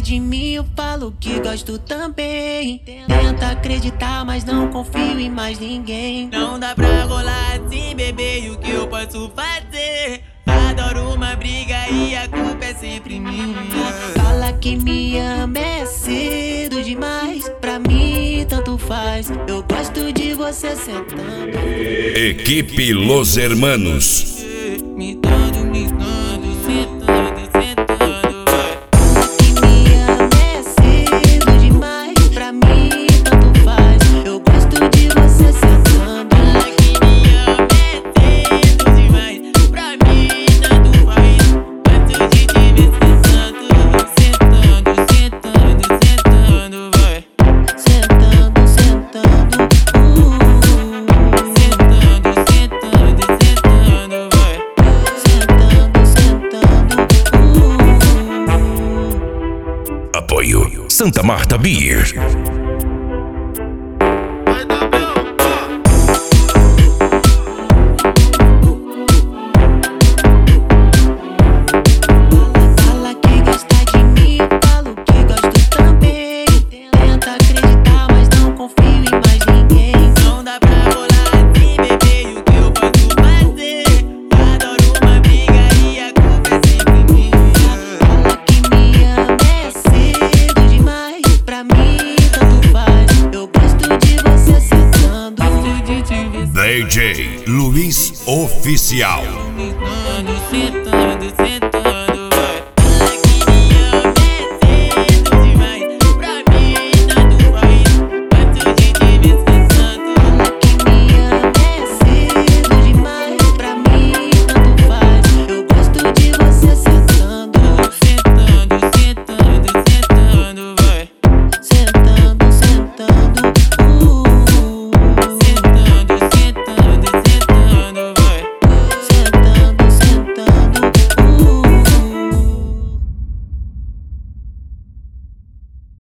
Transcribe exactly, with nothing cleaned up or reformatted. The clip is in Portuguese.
de mim, eu falo que gosto também. Tenta acreditar, mas não confio em mais ninguém. Não dá pra rolar assim, bebê, e o que eu posso fazer? Adoro uma briga e a culpa é sempre minha. Fala que me ama é cedo demais. Pra mim tanto faz, eu gosto de você sentando. Equipe Los Hermanos. Me dando, me dando, sentando, sentando, vai. Que me ama é cedo demais. Pra mim tanto faz, eu gosto de você sentando. Fala que me ama é cedo demais. Pra mim tanto faz. Gosto de te ver sentando, sentando, sentando, sentando, vai. Sentando, sentando, uh. Sentando, sentando, sentando, vai. Sentando, sentando, uh. Apoio Santa Marta Beer. Fala que gosta de mim, eu falo que gosto também. Tenta acreditar, mas não confio em mais ninguém. Não dá pra rolar assim, bebê, e o que eu posso fazer? Adoro uma briga e a culpa é sempre minha. Fala que me ama é cedo demais. Pra mim tanto faz, eu gosto de você sentando. Gosto de te ver D J Luiz Oficial.